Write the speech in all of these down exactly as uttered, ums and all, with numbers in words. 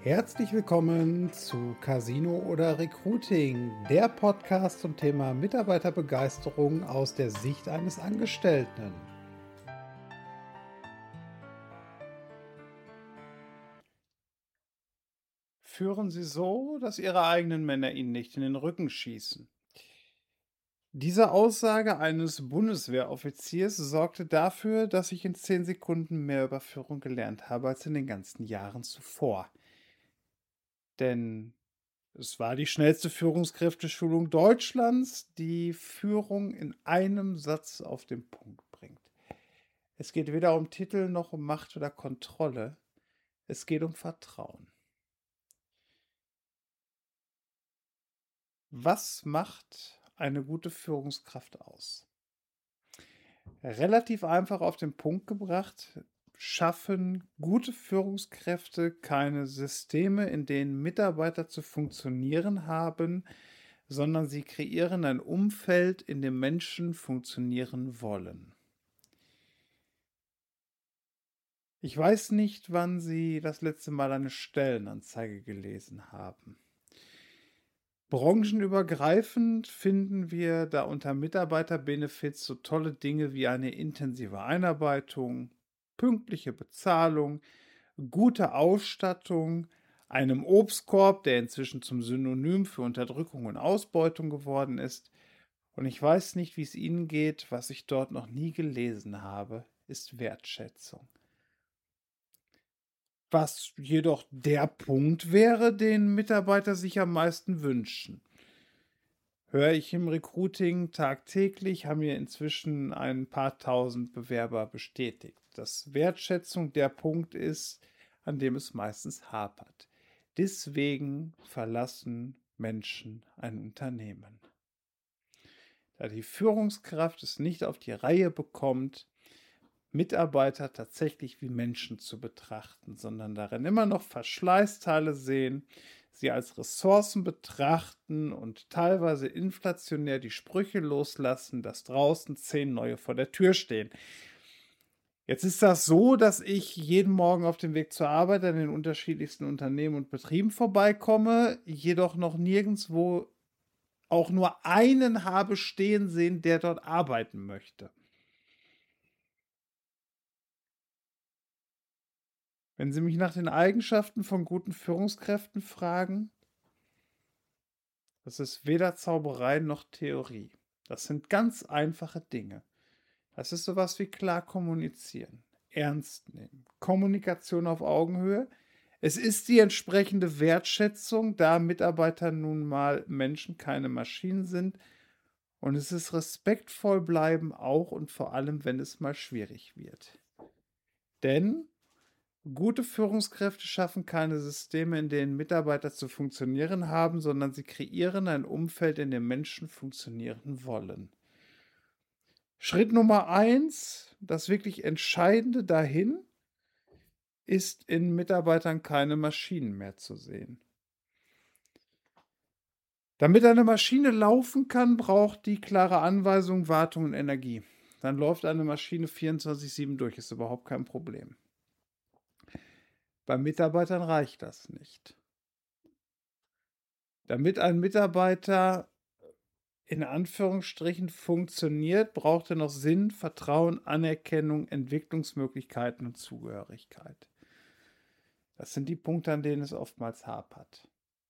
Herzlich willkommen zu Casino oder Recruiting, der Podcast zum Thema Mitarbeiterbegeisterung aus der Sicht eines Angestellten. Führen Sie so, dass Ihre eigenen Männer Ihnen nicht in den Rücken schießen. Diese Aussage eines Bundeswehroffiziers sorgte dafür, dass ich in zehn Sekunden mehr über Führung gelernt habe als in den ganzen Jahren zuvor. Denn es war die schnellste Führungskräfteschulung Deutschlands, die Führung in einem Satz auf den Punkt bringt. Es geht weder um Titel noch um Macht oder Kontrolle. Es geht um Vertrauen. Was macht eine gute Führungskraft aus? Relativ einfach auf den Punkt gebracht, schaffen gute Führungskräfte keine Systeme, in denen Mitarbeiter zu funktionieren haben, sondern sie kreieren ein Umfeld, in dem Menschen funktionieren wollen. Ich weiß nicht, wann Sie das letzte Mal eine Stellenanzeige gelesen haben. Branchenübergreifend finden wir da unter Mitarbeiterbenefits so tolle Dinge wie eine intensive Einarbeitung, pünktliche Bezahlung, gute Ausstattung, einem Obstkorb, der inzwischen zum Synonym für Unterdrückung und Ausbeutung geworden ist. Und ich weiß nicht, wie es Ihnen geht, was ich dort noch nie gelesen habe, ist Wertschätzung. Was jedoch der Punkt wäre, den Mitarbeiter sich am meisten wünschen. Höre ich im Recruiting tagtäglich, haben mir inzwischen ein paar tausend Bewerber bestätigt, dass Wertschätzung der Punkt ist, an dem es meistens hapert. Deswegen verlassen Menschen ein Unternehmen. Da die Führungskraft es nicht auf die Reihe bekommt, Mitarbeiter tatsächlich wie Menschen zu betrachten, sondern darin immer noch Verschleißteile sehen, sie als Ressourcen betrachten und teilweise inflationär die Sprüche loslassen, dass draußen zehn neue vor der Tür stehen. Jetzt ist das so, dass ich jeden Morgen auf dem Weg zur Arbeit an den unterschiedlichsten Unternehmen und Betrieben vorbeikomme, jedoch noch nirgendwo auch nur einen habe stehen sehen, der dort arbeiten möchte. Wenn Sie mich nach den Eigenschaften von guten Führungskräften fragen, das ist weder Zauberei noch Theorie. Das sind ganz einfache Dinge. Das ist sowas wie klar kommunizieren, ernst nehmen, Kommunikation auf Augenhöhe. Es ist die entsprechende Wertschätzung, da Mitarbeiter nun mal Menschen, keine Maschinen sind. Und es ist respektvoll bleiben, auch und vor allem, wenn es mal schwierig wird. Denn gute Führungskräfte schaffen keine Systeme, in denen Mitarbeiter zu funktionieren haben, sondern sie kreieren ein Umfeld, in dem Menschen funktionieren wollen. Schritt Nummer eins, das wirklich Entscheidende dahin, ist in Mitarbeitern keine Maschinen mehr zu sehen. Damit eine Maschine laufen kann, braucht die klare Anweisung, Wartung und Energie. Dann läuft eine Maschine vierundzwanzig sieben durch, ist überhaupt kein Problem. Bei Mitarbeitern reicht das nicht. Damit ein Mitarbeiter in Anführungsstrichen funktioniert, braucht er noch Sinn, Vertrauen, Anerkennung, Entwicklungsmöglichkeiten und Zugehörigkeit. Das sind die Punkte, an denen es oftmals hapert.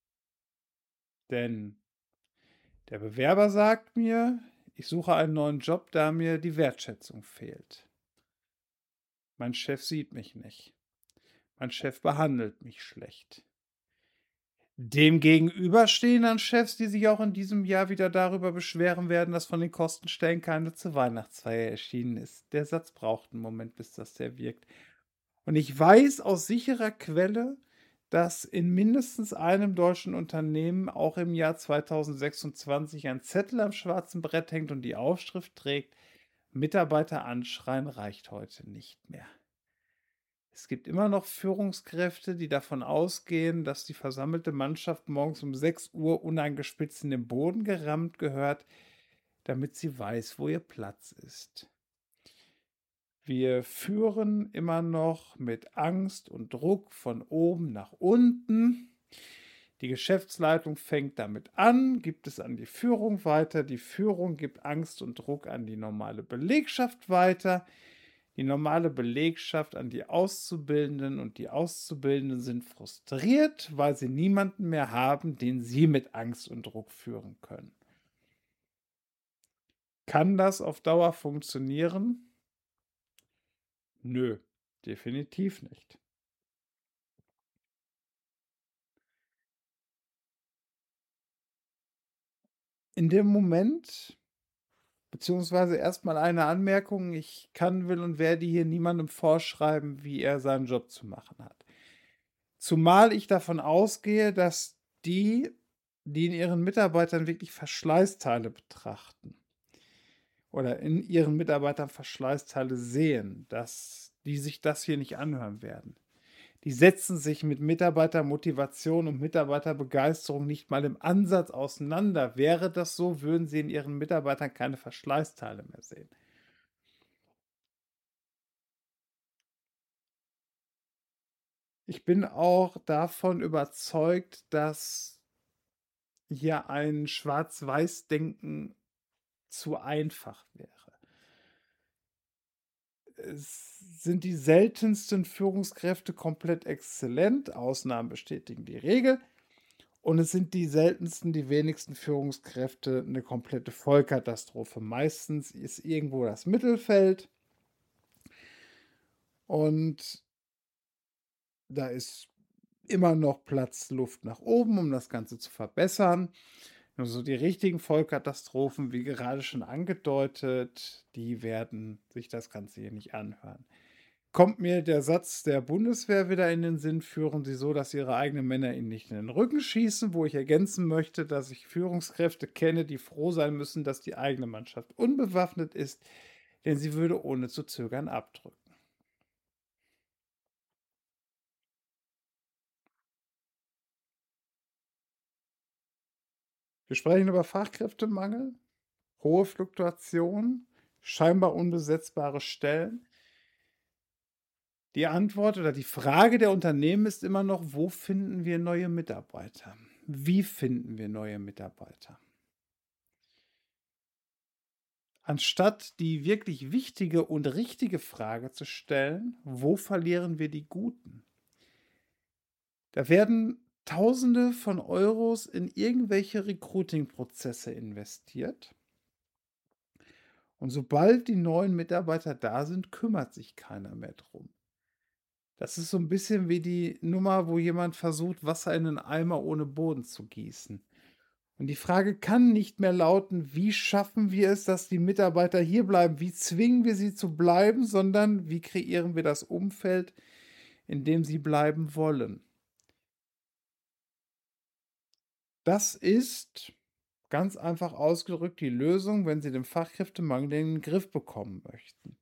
Denn der Bewerber sagt mir, ich suche einen neuen Job, da mir die Wertschätzung fehlt. Mein Chef sieht mich nicht. Mein Chef behandelt mich schlecht. Demgegenüber stehen dann Chefs, die sich auch in diesem Jahr wieder darüber beschweren werden, dass von den Kostenstellen keine zur Weihnachtsfeier erschienen ist. Der Satz braucht einen Moment, bis das der wirkt. Und ich weiß aus sicherer Quelle, dass in mindestens einem deutschen Unternehmen auch im Jahr zweitausendsechsundzwanzig ein Zettel am schwarzen Brett hängt und die Aufschrift trägt: Mitarbeiter anschreien reicht heute nicht mehr. Es gibt immer noch Führungskräfte, die davon ausgehen, dass die versammelte Mannschaft morgens um sechs Uhr unangespitzt in den Boden gerammt gehört, damit sie weiß, wo ihr Platz ist. Wir führen immer noch mit Angst und Druck von oben nach unten. Die Geschäftsleitung fängt damit an, gibt es an die Führung weiter. Die Führung gibt Angst und Druck an die normale Belegschaft weiter. Die normale Belegschaft an die Auszubildenden und die Auszubildenden sind frustriert, weil sie niemanden mehr haben, den sie mit Angst und Druck führen können. Kann das auf Dauer funktionieren? Nö, definitiv nicht. In dem Moment, beziehungsweise erstmal eine Anmerkung, ich kann, will und werde hier niemandem vorschreiben, wie er seinen Job zu machen hat. Zumal ich davon ausgehe, dass die, die in ihren Mitarbeitern wirklich Verschleißteile betrachten oder in ihren Mitarbeitern Verschleißteile sehen, dass die sich das hier nicht anhören werden. Die setzen sich mit Mitarbeitermotivation und Mitarbeiterbegeisterung nicht mal im Ansatz auseinander. Wäre das so, würden sie in ihren Mitarbeitern keine Verschleißteile mehr sehen. Ich bin auch davon überzeugt, dass hier ein Schwarz-Weiß-Denken zu einfach wäre. Es sind die seltensten Führungskräfte komplett exzellent, Ausnahmen bestätigen die Regel. Und es sind die seltensten, die wenigsten Führungskräfte eine komplette Vollkatastrophe. Meistens ist irgendwo das Mittelfeld und da ist immer noch Platz, Luft nach oben, um das Ganze zu verbessern. Nur so die richtigen Vollkatastrophen, wie gerade schon angedeutet, die werden sich das Ganze hier nicht anhören. Kommt mir der Satz der Bundeswehr wieder in den Sinn, führen Sie so, dass Ihre eigenen Männer Ihnen nicht in den Rücken schießen, wo ich ergänzen möchte, dass ich Führungskräfte kenne, die froh sein müssen, dass die eigene Mannschaft unbewaffnet ist, denn sie würde ohne zu zögern abdrücken. Wir sprechen über Fachkräftemangel, hohe Fluktuation, scheinbar unbesetzbare Stellen. Die Antwort oder die Frage der Unternehmen ist immer noch, wo finden wir neue Mitarbeiter? Wie finden wir neue Mitarbeiter? Anstatt die wirklich wichtige und richtige Frage zu stellen, wo verlieren wir die Guten? Da werden Tausende von Euros in irgendwelche Recruiting-Prozesse investiert. Und sobald die neuen Mitarbeiter da sind, kümmert sich keiner mehr drum. Das ist so ein bisschen wie die Nummer, wo jemand versucht, Wasser in einen Eimer ohne Boden zu gießen. Und die Frage kann nicht mehr lauten, wie schaffen wir es, dass die Mitarbeiter hier bleiben? Wie zwingen wir sie zu bleiben? Sondern wie kreieren wir das Umfeld, in dem sie bleiben wollen? Das ist ganz einfach ausgedrückt die Lösung, wenn Sie den Fachkräftemangel in den Griff bekommen möchten.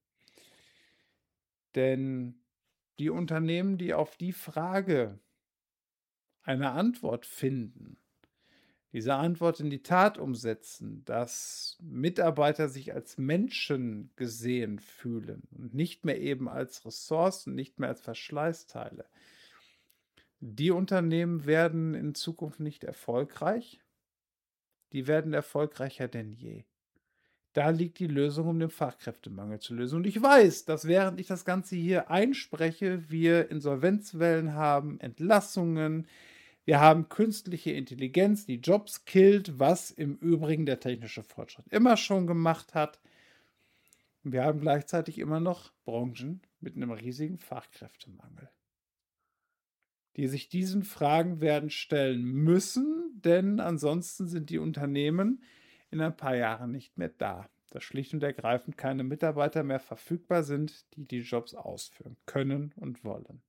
Denn die Unternehmen, die auf die Frage eine Antwort finden, diese Antwort in die Tat umsetzen, dass Mitarbeiter sich als Menschen gesehen fühlen und nicht mehr eben als Ressourcen, nicht mehr als Verschleißteile. Die Unternehmen werden in Zukunft nicht erfolgreich, die werden erfolgreicher denn je. Da liegt die Lösung, um den Fachkräftemangel zu lösen. Und ich weiß, dass während ich das Ganze hier einspreche, wir Insolvenzwellen haben, Entlassungen, wir haben künstliche Intelligenz, die Jobs killt, was im Übrigen der technische Fortschritt immer schon gemacht hat. Und wir haben gleichzeitig immer noch Branchen mit einem riesigen Fachkräftemangel, die sich diesen Fragen werden stellen müssen, denn ansonsten sind die Unternehmen in ein paar Jahren nicht mehr da, dass schlicht und ergreifend keine Mitarbeiter mehr verfügbar sind, die die Jobs ausführen können und wollen.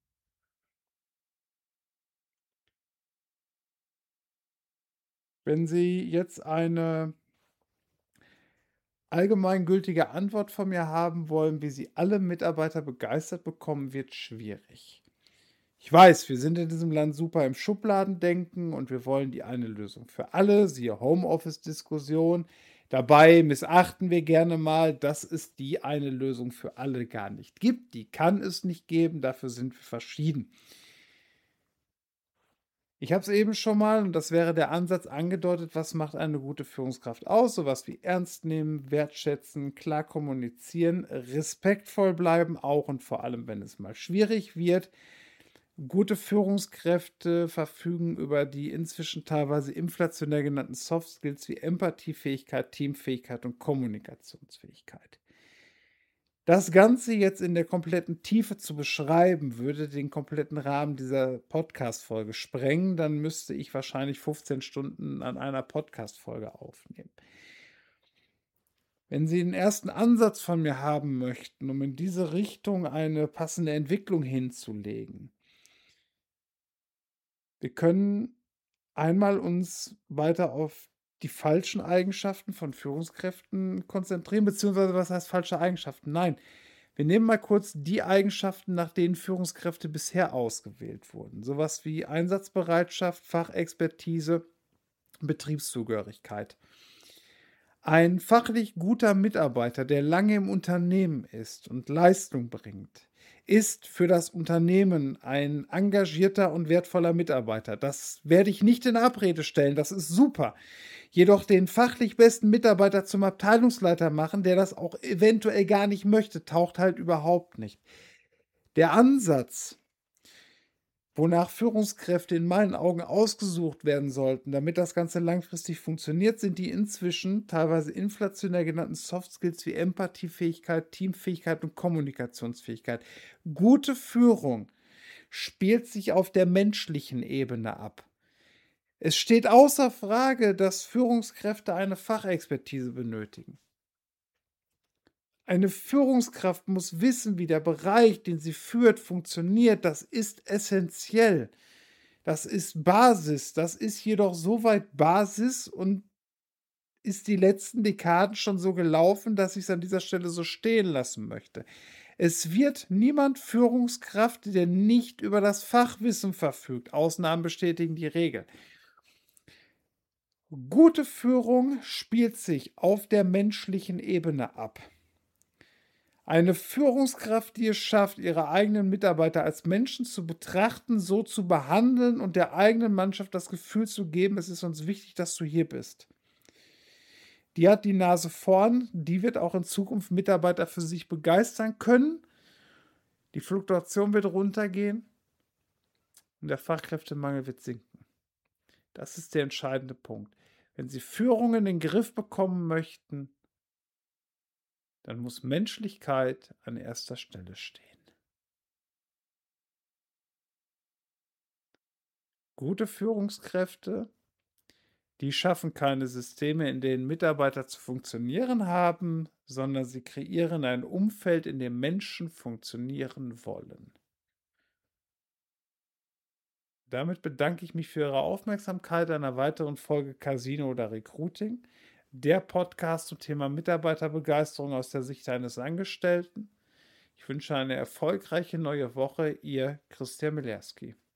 Wenn Sie jetzt eine allgemeingültige Antwort von mir haben wollen, wie Sie alle Mitarbeiter begeistert bekommen, wird schwierig. Ich weiß, wir sind in diesem Land super im Schubladendenken und wir wollen die eine Lösung für alle, siehe Homeoffice-Diskussion. Dabei missachten wir gerne mal, dass es die eine Lösung für alle gar nicht gibt. Die kann es nicht geben, dafür sind wir verschieden. Ich habe es eben schon mal, und das wäre der Ansatz, angedeutet, was macht eine gute Führungskraft aus? Sowas wie ernst nehmen, wertschätzen, klar kommunizieren, respektvoll bleiben, auch und vor allem, wenn es mal schwierig wird. Gute Führungskräfte verfügen über die inzwischen teilweise inflationär genannten Soft Skills wie Empathiefähigkeit, Teamfähigkeit und Kommunikationsfähigkeit. Das Ganze jetzt in der kompletten Tiefe zu beschreiben, würde den kompletten Rahmen dieser Podcast-Folge sprengen. Dann müsste ich wahrscheinlich fünfzehn Stunden an einer Podcast-Folge aufnehmen. Wenn Sie den ersten Ansatz von mir haben möchten, um in diese Richtung eine passende Entwicklung hinzulegen, wir können einmal uns weiter auf die falschen Eigenschaften von Führungskräften konzentrieren, beziehungsweise was heißt falsche Eigenschaften? Nein, wir nehmen mal kurz die Eigenschaften, nach denen Führungskräfte bisher ausgewählt wurden. Sowas wie Einsatzbereitschaft, Fachexpertise, Betriebszugehörigkeit. Ein fachlich guter Mitarbeiter, der lange im Unternehmen ist und Leistung bringt, ist für das Unternehmen ein engagierter und wertvoller Mitarbeiter. Das werde ich nicht in Abrede stellen, das ist super. Jedoch den fachlich besten Mitarbeiter zum Abteilungsleiter machen, der das auch eventuell gar nicht möchte, taucht halt überhaupt nicht. Der Ansatz, wonach Führungskräfte in meinen Augen ausgesucht werden sollten, damit das Ganze langfristig funktioniert, sind die inzwischen teilweise inflationär genannten Soft Skills wie Empathiefähigkeit, Teamfähigkeit und Kommunikationsfähigkeit. Gute Führung spielt sich auf der menschlichen Ebene ab. Es steht außer Frage, dass Führungskräfte eine Fachexpertise benötigen. Eine Führungskraft muss wissen, wie der Bereich, den sie führt, funktioniert. Das ist essentiell. Das ist Basis. Das ist jedoch soweit Basis und ist die letzten Dekaden schon so gelaufen, dass ich es an dieser Stelle so stehen lassen möchte. Es wird niemand Führungskraft, der nicht über das Fachwissen verfügt. Ausnahmen bestätigen die Regel. Gute Führung spielt sich auf der menschlichen Ebene ab. Eine Führungskraft, die es schafft, ihre eigenen Mitarbeiter als Menschen zu betrachten, so zu behandeln und der eigenen Mannschaft das Gefühl zu geben, es ist uns wichtig, dass du hier bist. Die hat die Nase vorn, die wird auch in Zukunft Mitarbeiter für sich begeistern können. Die Fluktuation wird runtergehen und der Fachkräftemangel wird sinken. Das ist der entscheidende Punkt. Wenn Sie Führung in den Griff bekommen möchten, dann muss Menschlichkeit an erster Stelle stehen. Gute Führungskräfte, die schaffen keine Systeme, in denen Mitarbeiter zu funktionieren haben, sondern sie kreieren ein Umfeld, in dem Menschen funktionieren wollen. Damit bedanke ich mich für Ihre Aufmerksamkeit an einer weiteren Folge Casino oder Recruiting, der Podcast zum Thema Mitarbeiterbegeisterung aus der Sicht eines Angestellten. Ich wünsche eine erfolgreiche neue Woche, Ihr Christian Milerski.